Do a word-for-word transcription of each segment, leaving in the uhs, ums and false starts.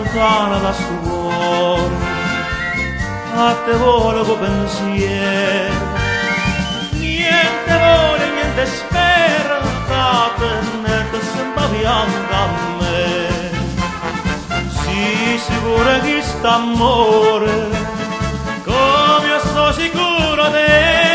lontana da sto cuore, a te vuole con pensiero, niente vuole, niente spera, da tenere sempre fianco a me. Sii sicura che st'amore, come io sto sicuro di te.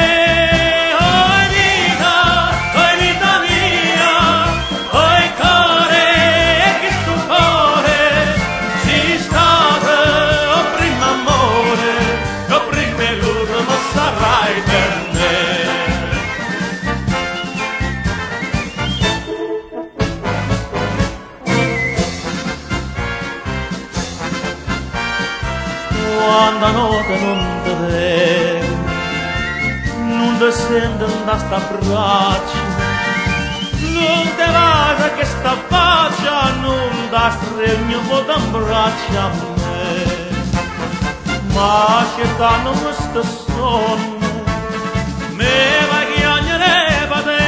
Quando notte non ti vedo, non ti sento da sta braccia, non ti vada che sta faccia, non ti stregno un po' d'abbraccia a me. Ma che danno questo sonno, me va che agnereva te.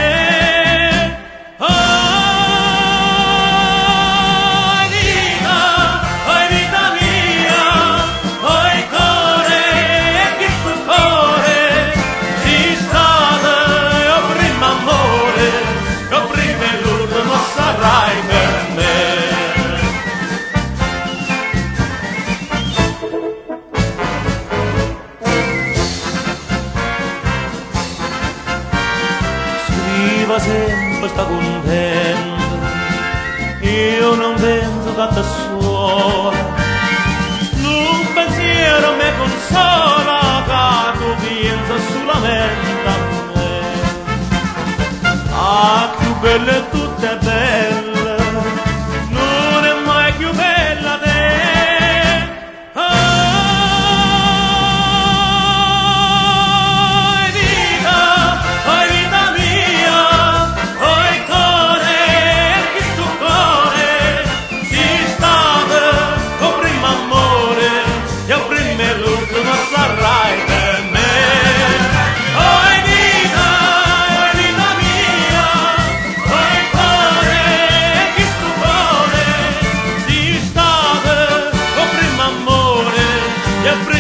Sempre sta contento, io non penso che te sola, un pensiero mi consola, che tu pensa solamente a me. Ah, più bella è tutta bella, non è mai più bella te. Yeah.